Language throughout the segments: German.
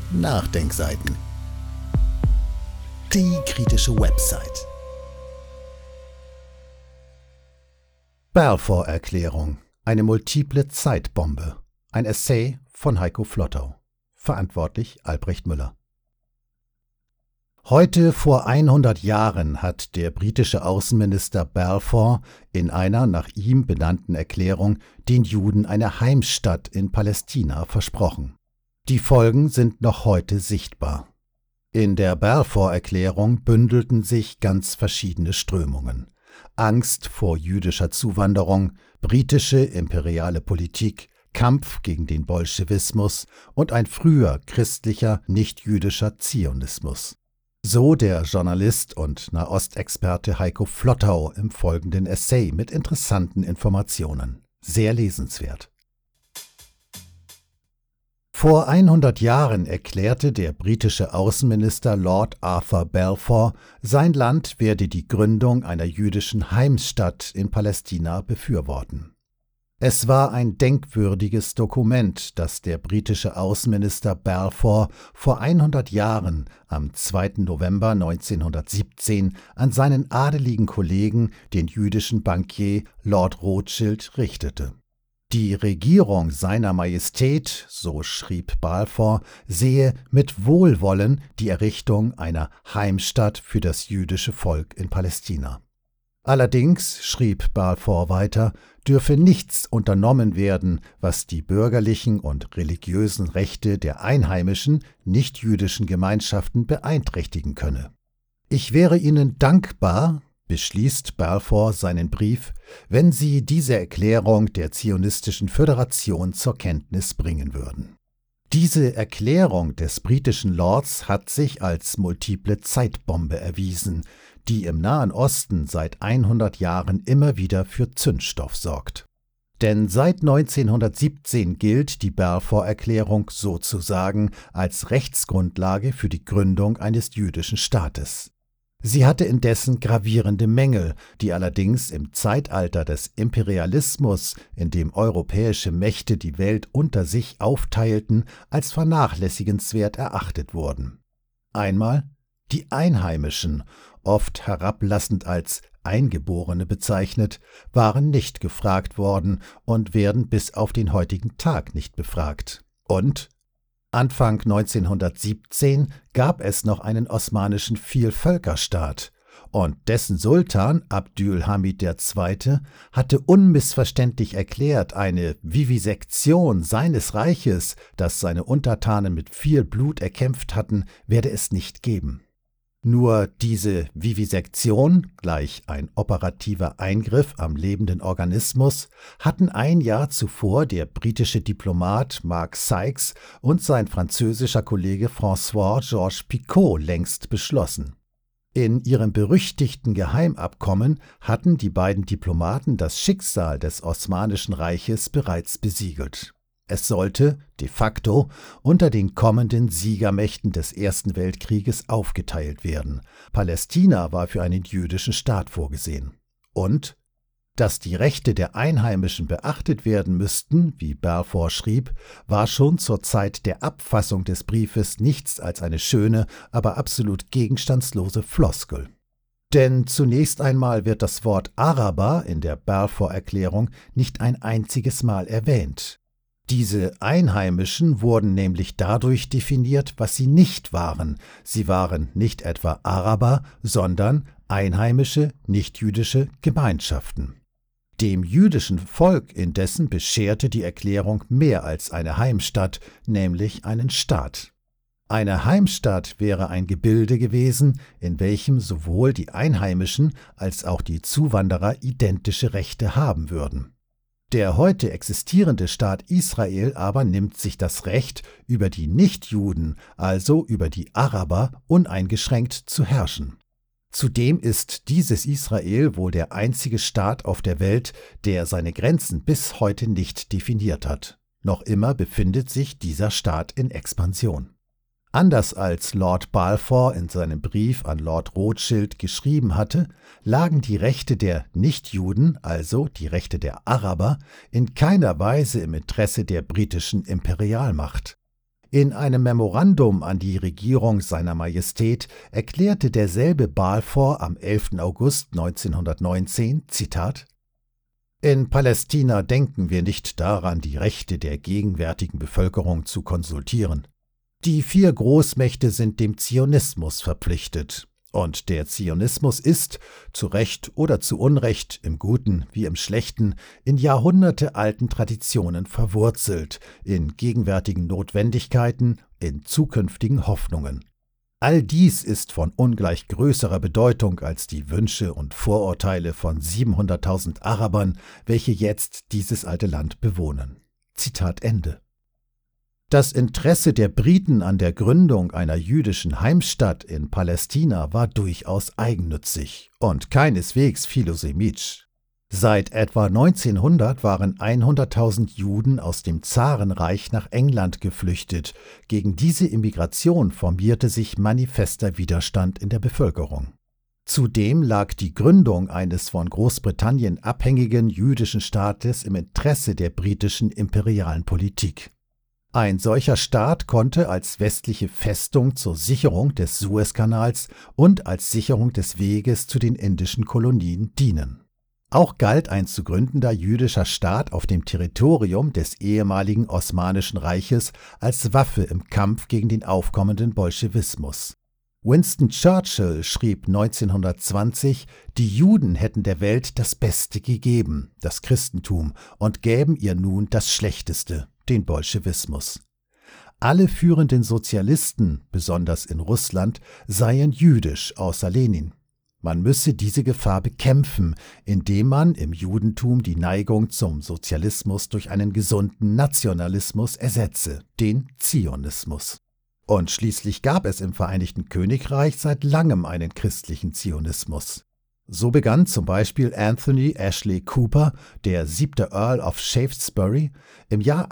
Nachdenkseiten. Die kritische Website. Balfour-Erklärung. Eine multiple Zeitbombe. Ein Essay von Heiko Flottau. Verantwortlich Albrecht Müller. Heute vor 100 Jahren hat der britische Außenminister Balfour in einer nach ihm benannten Erklärung den Juden eine Heimstatt in Palästina versprochen. Die Folgen sind noch heute sichtbar. In der Balfour-Erklärung bündelten sich ganz verschiedene Strömungen. Angst vor jüdischer Zuwanderung, britische imperiale Politik, Kampf gegen den Bolschewismus und ein früher christlicher, nicht-jüdischer Zionismus. So der Journalist und Nahostexperte Heiko Flottau im folgenden Essay mit interessanten Informationen. Sehr lesenswert. Vor 100 Jahren erklärte der britische Außenminister Lord Arthur Balfour, sein Land werde die Gründung einer jüdischen Heimstatt in Palästina befürworten. Es war ein denkwürdiges Dokument, das der britische Außenminister Balfour vor 100 Jahren am 2. November 1917 an seinen adeligen Kollegen, den jüdischen Bankier Lord Rothschild, richtete. Die Regierung seiner Majestät, so schrieb Balfour, sehe mit Wohlwollen die Errichtung einer Heimstatt für das jüdische Volk in Palästina. Allerdings, schrieb Balfour weiter, dürfe nichts unternommen werden, was die bürgerlichen und religiösen Rechte der einheimischen, nicht-jüdischen Gemeinschaften beeinträchtigen könne. Ich wäre Ihnen dankbar, beschließt Balfour seinen Brief, wenn Sie diese Erklärung der Zionistischen Föderation zur Kenntnis bringen würden. Diese Erklärung des britischen Lords hat sich als multiple Zeitbombe erwiesen, die im Nahen Osten seit 100 Jahren immer wieder für Zündstoff sorgt. Denn seit 1917 gilt die Balfour-Erklärung sozusagen als Rechtsgrundlage für die Gründung eines jüdischen Staates. Sie hatte indessen gravierende Mängel, die allerdings im Zeitalter des Imperialismus, in dem europäische Mächte die Welt unter sich aufteilten, als vernachlässigenswert erachtet wurden. Einmal die Einheimischen, oft herablassend als Eingeborene bezeichnet, waren nicht gefragt worden und werden bis auf den heutigen Tag nicht befragt. Und Anfang 1917 gab es noch einen osmanischen Vielvölkerstaat und dessen Sultan Abdülhamid II. Hatte unmissverständlich erklärt, eine Vivisektion seines Reiches, das seine Untertanen mit viel Blut erkämpft hatten, werde es nicht geben. Nur diese Vivisektion, gleich ein operativer Eingriff am lebenden Organismus, hatten ein Jahr zuvor der britische Diplomat Mark Sykes und sein französischer Kollege François-Georges Picot längst beschlossen. In ihrem berüchtigten Geheimabkommen hatten die beiden Diplomaten das Schicksal des Osmanischen Reiches bereits besiegelt. Es sollte, de facto, unter den kommenden Siegermächten des Ersten Weltkrieges aufgeteilt werden. Palästina war für einen jüdischen Staat vorgesehen. Und dass die Rechte der Einheimischen beachtet werden müssten, wie Balfour schrieb, war schon zur Zeit der Abfassung des Briefes nichts als eine schöne, aber absolut gegenstandslose Floskel. Denn zunächst einmal wird das Wort Araber in der Balfour-Erklärung nicht ein einziges Mal erwähnt. Diese Einheimischen wurden nämlich dadurch definiert, was sie nicht waren. Sie waren nicht etwa Araber, sondern einheimische, nichtjüdische Gemeinschaften. Dem jüdischen Volk indessen bescherte die Erklärung mehr als eine Heimstatt, nämlich einen Staat. Eine Heimstatt wäre ein Gebilde gewesen, in welchem sowohl die Einheimischen als auch die Zuwanderer identische Rechte haben würden. Der heute existierende Staat Israel aber nimmt sich das Recht, über die Nichtjuden, also über die Araber, uneingeschränkt zu herrschen. Zudem ist dieses Israel wohl der einzige Staat auf der Welt, der seine Grenzen bis heute nicht definiert hat. Noch immer befindet sich dieser Staat in Expansion. Anders als Lord Balfour in seinem Brief an Lord Rothschild geschrieben hatte, lagen die Rechte der Nichtjuden, also die Rechte der Araber, in keiner Weise im Interesse der britischen Imperialmacht. In einem Memorandum an die Regierung seiner Majestät erklärte derselbe Balfour am 11. August 1919, Zitat: In Palästina denken wir nicht daran, die Rechte der gegenwärtigen Bevölkerung zu konsultieren. Die 4 Großmächte sind dem Zionismus verpflichtet. Und der Zionismus ist, zu Recht oder zu Unrecht, im Guten wie im Schlechten, in jahrhundertealten Traditionen verwurzelt, in gegenwärtigen Notwendigkeiten, in zukünftigen Hoffnungen. All dies ist von ungleich größerer Bedeutung als die Wünsche und Vorurteile von 700.000 Arabern, welche jetzt dieses alte Land bewohnen. Zitat Ende. Das Interesse der Briten an der Gründung einer jüdischen Heimstatt in Palästina war durchaus eigennützig und keineswegs philosemitsch. Seit etwa 1900 waren 100.000 Juden aus dem Zarenreich nach England geflüchtet. Gegen diese Immigration formierte sich manifester Widerstand in der Bevölkerung. Zudem lag die Gründung eines von Großbritannien abhängigen jüdischen Staates im Interesse der britischen imperialen Politik. Ein solcher Staat konnte als westliche Festung zur Sicherung des Suezkanals und als Sicherung des Weges zu den indischen Kolonien dienen. Auch galt ein zu gründender jüdischer Staat auf dem Territorium des ehemaligen Osmanischen Reiches als Waffe im Kampf gegen den aufkommenden Bolschewismus. Winston Churchill schrieb 1920, die Juden hätten der Welt das Beste gegeben, das Christentum, und gäben ihr nun das Schlechteste, den Bolschewismus. Alle führenden Sozialisten, besonders in Russland, seien jüdisch, außer Lenin. Man müsse diese Gefahr bekämpfen, indem man im Judentum die Neigung zum Sozialismus durch einen gesunden Nationalismus ersetze, den Zionismus. Und schließlich gab es im Vereinigten Königreich seit langem einen christlichen Zionismus. So begann zum Beispiel Anthony Ashley Cooper, der 7. Earl of Shaftesbury, im Jahr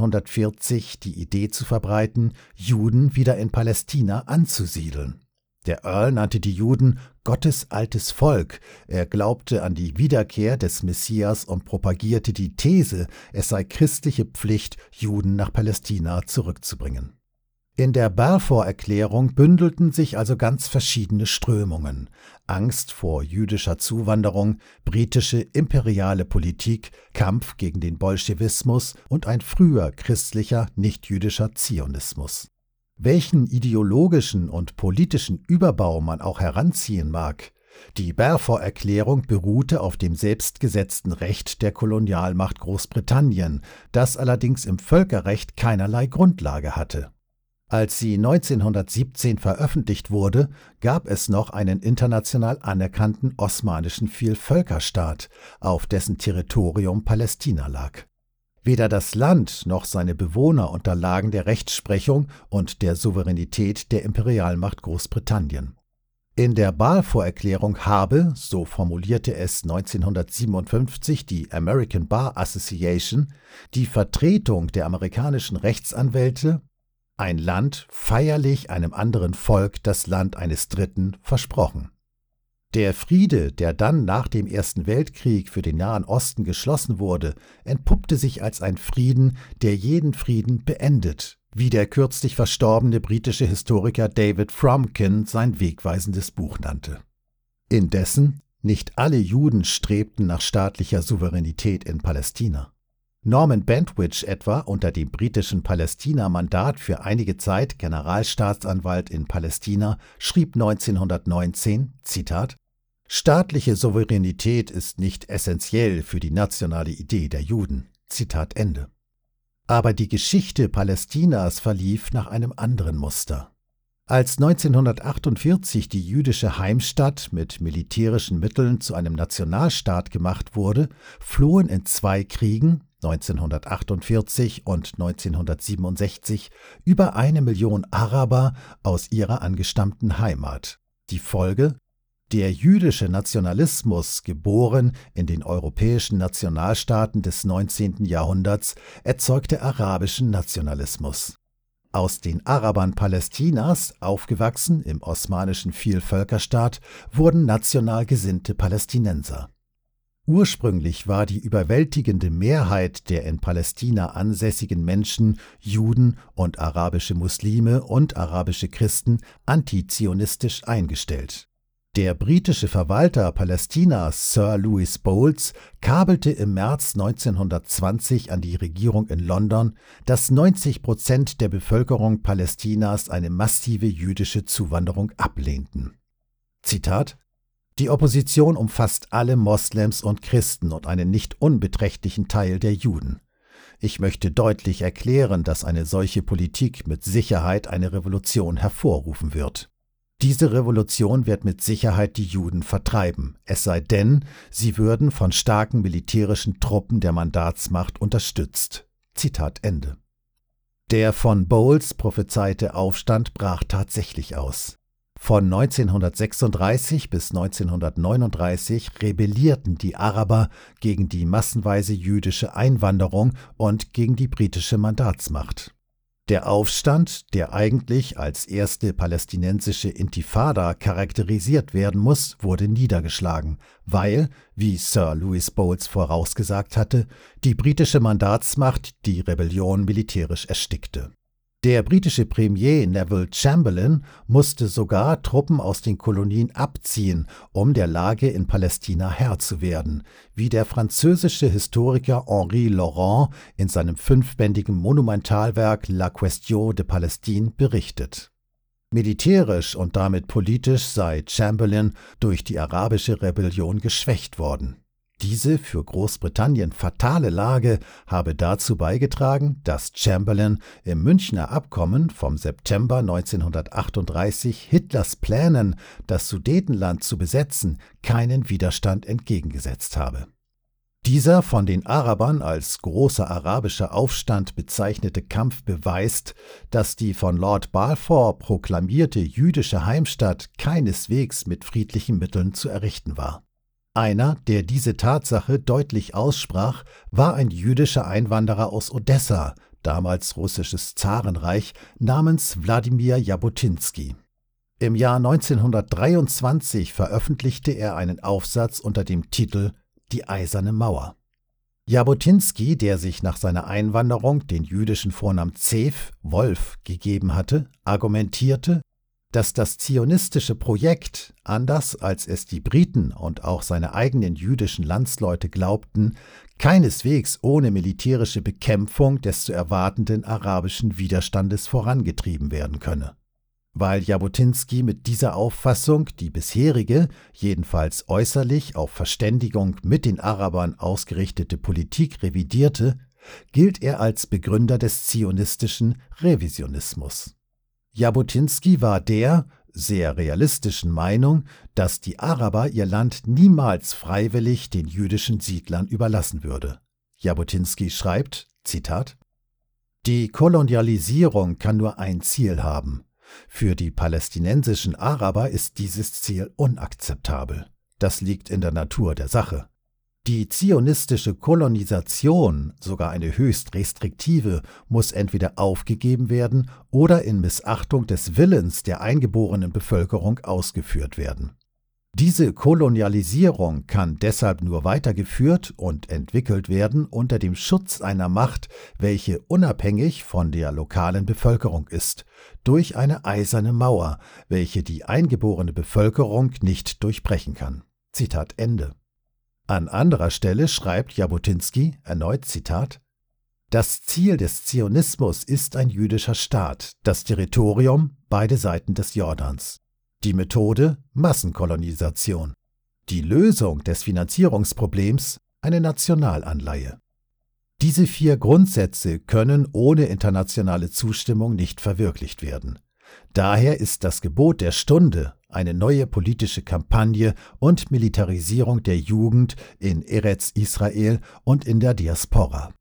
1840 die Idee zu verbreiten, Juden wieder in Palästina anzusiedeln. Der Earl nannte die Juden Gottes altes Volk, er glaubte an die Wiederkehr des Messias und propagierte die These, es sei christliche Pflicht, Juden nach Palästina zurückzubringen. In der Balfour-Erklärung bündelten sich also ganz verschiedene Strömungen: Angst vor jüdischer Zuwanderung, britische imperiale Politik, Kampf gegen den Bolschewismus und ein früher christlicher, nicht-jüdischer Zionismus. Welchen ideologischen und politischen Überbau man auch heranziehen mag, die Balfour-Erklärung beruhte auf dem selbstgesetzten Recht der Kolonialmacht Großbritannien, das allerdings im Völkerrecht keinerlei Grundlage hatte. Als sie 1917 veröffentlicht wurde, gab es noch einen international anerkannten osmanischen Vielvölkerstaat, auf dessen Territorium Palästina lag. Weder das Land noch seine Bewohner unterlagen der Rechtsprechung und der Souveränität der Imperialmacht Großbritannien. In der Balfour-Erklärung habe, so formulierte es 1957 die American Bar Association, die Vertretung der amerikanischen Rechtsanwälte ein Land feierlich einem anderen Volk das Land eines Dritten versprochen. Der Friede, der dann nach dem Ersten Weltkrieg für den Nahen Osten geschlossen wurde, entpuppte sich als ein Frieden, der jeden Frieden beendet, wie der kürzlich verstorbene britische Historiker David Fromkin sein wegweisendes Buch nannte. Indessen, nicht alle Juden strebten nach staatlicher Souveränität in Palästina. Norman Bentwich etwa, unter dem britischen Palästina-Mandat für einige Zeit Generalstaatsanwalt in Palästina, schrieb 1919, Zitat: »Staatliche Souveränität ist nicht essentiell für die nationale Idee der Juden.« Zitat Ende. Aber die Geschichte Palästinas verlief nach einem anderen Muster. Als 1948 die jüdische Heimstatt mit militärischen Mitteln zu einem Nationalstaat gemacht wurde, flohen in 2 Kriegen, 1948 und 1967, über 1 Million Araber aus ihrer angestammten Heimat. Die Folge? Der jüdische Nationalismus, geboren in den europäischen Nationalstaaten des 19. Jahrhunderts, erzeugte arabischen Nationalismus. Aus den Arabern Palästinas, aufgewachsen im osmanischen Vielvölkerstaat, wurden national gesinnte Palästinenser. Ursprünglich war die überwältigende Mehrheit der in Palästina ansässigen Menschen Juden und arabische Muslime und arabische Christen antizionistisch eingestellt. Der britische Verwalter Palästinas, Sir Louis Bowles, kabelte im März 1920 an die Regierung in London, dass 90% der Bevölkerung Palästinas eine massive jüdische Zuwanderung ablehnten. Zitat: Die Opposition umfasst alle Moslems und Christen und einen nicht unbeträchtlichen Teil der Juden. Ich möchte deutlich erklären, dass eine solche Politik mit Sicherheit eine Revolution hervorrufen wird. Diese Revolution wird mit Sicherheit die Juden vertreiben, es sei denn, sie würden von starken militärischen Truppen der Mandatsmacht unterstützt. Zitat Ende. Der von Bowles prophezeite Aufstand brach tatsächlich aus. Von 1936 bis 1939 rebellierten die Araber gegen die massenweise jüdische Einwanderung und gegen die britische Mandatsmacht. Der Aufstand, der eigentlich als erste palästinensische Intifada charakterisiert werden muss, wurde niedergeschlagen, weil, wie Sir Louis Bowles vorausgesagt hatte, die britische Mandatsmacht die Rebellion militärisch erstickte. Der britische Premier Neville Chamberlain musste sogar Truppen aus den Kolonien abziehen, um der Lage in Palästina Herr zu werden, wie der französische Historiker Henri Laurent in seinem 5-bändigen Monumentalwerk La Question de Palestine berichtet. Militärisch und damit politisch sei Chamberlain durch die arabische Rebellion geschwächt worden. Diese für Großbritannien fatale Lage habe dazu beigetragen, dass Chamberlain im Münchner Abkommen vom September 1938 Hitlers Plänen, das Sudetenland zu besetzen, keinen Widerstand entgegengesetzt habe. Dieser von den Arabern als großer arabischer Aufstand bezeichnete Kampf beweist, dass die von Lord Balfour proklamierte jüdische Heimstatt keineswegs mit friedlichen Mitteln zu errichten war. Einer, der diese Tatsache deutlich aussprach, war ein jüdischer Einwanderer aus Odessa, damals russisches Zarenreich, namens Wladimir Jabotinsky. Im Jahr 1923 veröffentlichte er einen Aufsatz unter dem Titel »Die Eiserne Mauer«. Jabotinsky, der sich nach seiner Einwanderung den jüdischen Vornamen Zev, Wolf, gegeben hatte, argumentierte, dass das zionistische Projekt, anders als es die Briten und auch seine eigenen jüdischen Landsleute glaubten, keineswegs ohne militärische Bekämpfung des zu erwartenden arabischen Widerstandes vorangetrieben werden könne. Weil Jabotinsky mit dieser Auffassung die bisherige, jedenfalls äußerlich auf Verständigung mit den Arabern ausgerichtete Politik revidierte, gilt er als Begründer des zionistischen Revisionismus. Jabotinsky war der sehr realistischen Meinung, dass die Araber ihr Land niemals freiwillig den jüdischen Siedlern überlassen würde. Jabotinsky schreibt, Zitat: Die Kolonialisierung kann nur ein Ziel haben. Für die palästinensischen Araber ist dieses Ziel unakzeptabel. Das liegt in der Natur der Sache. Die zionistische Kolonisation, sogar eine höchst restriktive, muss entweder aufgegeben werden oder in Missachtung des Willens der eingeborenen Bevölkerung ausgeführt werden. Diese Kolonialisierung kann deshalb nur weitergeführt und entwickelt werden unter dem Schutz einer Macht, welche unabhängig von der lokalen Bevölkerung ist, durch eine eiserne Mauer, welche die eingeborene Bevölkerung nicht durchbrechen kann. Zitat Ende. An anderer Stelle schreibt Jabotinsky, erneut Zitat: Das Ziel des Zionismus ist ein jüdischer Staat, das Territorium beide Seiten des Jordans. Die Methode Massenkolonisation. Die Lösung des Finanzierungsproblems eine Nationalanleihe. Diese 4 Grundsätze können ohne internationale Zustimmung nicht verwirklicht werden. Daher ist das Gebot der Stunde eine neue politische Kampagne und Militarisierung der Jugend in Eretz Israel und in der Diaspora.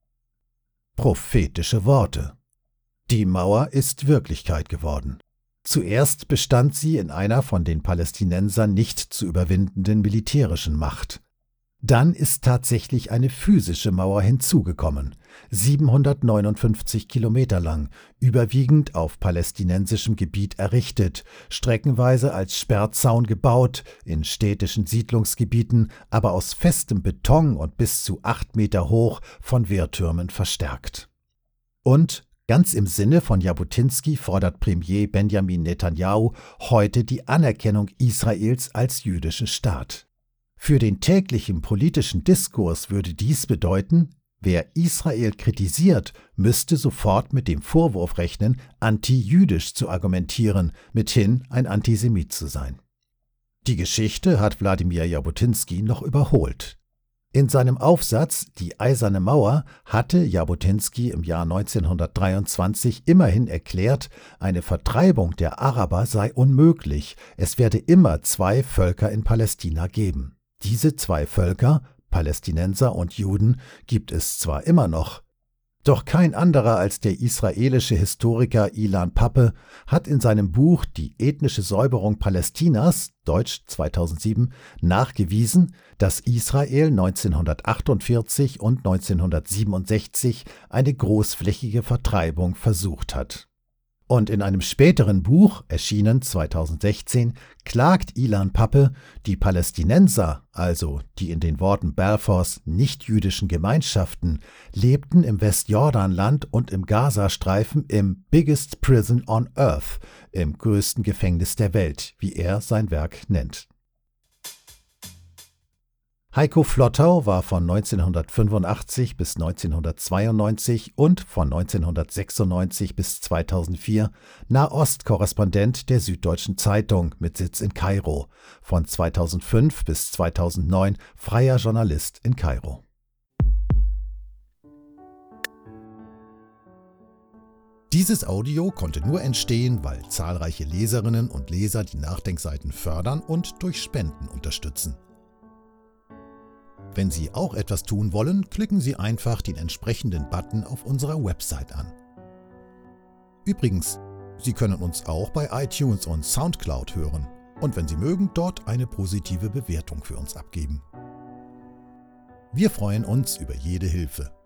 Prophetische Worte. Die Mauer ist Wirklichkeit geworden. Zuerst bestand sie in einer von den Palästinensern nicht zu überwindenden militärischen Macht. Dann ist tatsächlich eine physische Mauer hinzugekommen, 759 Kilometer lang, überwiegend auf palästinensischem Gebiet errichtet, streckenweise als Sperrzaun gebaut, in städtischen Siedlungsgebieten, aber aus festem Beton und bis zu 8 Meter hoch von Wehrtürmen verstärkt. Und ganz im Sinne von Jabotinsky fordert Premier Benjamin Netanyahu heute die Anerkennung Israels als jüdischen Staat. Für den täglichen politischen Diskurs würde dies bedeuten, wer Israel kritisiert, müsste sofort mit dem Vorwurf rechnen, antijüdisch zu argumentieren, mithin ein Antisemit zu sein. Die Geschichte hat Wladimir Jabotinsky noch überholt. In seinem Aufsatz »Die Eiserne Mauer« hatte Jabotinsky im Jahr 1923 immerhin erklärt, eine Vertreibung der Araber sei unmöglich, es werde immer 2 Völker in Palästina geben. Diese 2 Völker, Palästinenser und Juden, gibt es zwar immer noch, doch kein anderer als der israelische Historiker Ilan Pappe hat in seinem Buch »Die ethnische Säuberung Palästinas« (Deutsch 2007) nachgewiesen, dass Israel 1948 und 1967 eine großflächige Vertreibung versucht hat. Und in einem späteren Buch, erschienen 2016, klagt Ilan Pappe, die Palästinenser, also die in den Worten Balfours nichtjüdischen Gemeinschaften, lebten im Westjordanland und im Gazastreifen im »biggest prison on earth«, im größten Gefängnis der Welt, wie er sein Werk nennt. Heiko Flottau war von 1985 bis 1992 und von 1996 bis 2004 Nahost-Korrespondent der Süddeutschen Zeitung mit Sitz in Kairo, von 2005 bis 2009 freier Journalist in Kairo. Dieses Audio konnte nur entstehen, weil zahlreiche Leserinnen und Leser die Nachdenkseiten fördern und durch Spenden unterstützen. Wenn Sie auch etwas tun wollen, klicken Sie einfach den entsprechenden Button auf unserer Website an. Übrigens, Sie können uns auch bei iTunes und Soundcloud hören und wenn Sie mögen, dort eine positive Bewertung für uns abgeben. Wir freuen uns über jede Hilfe.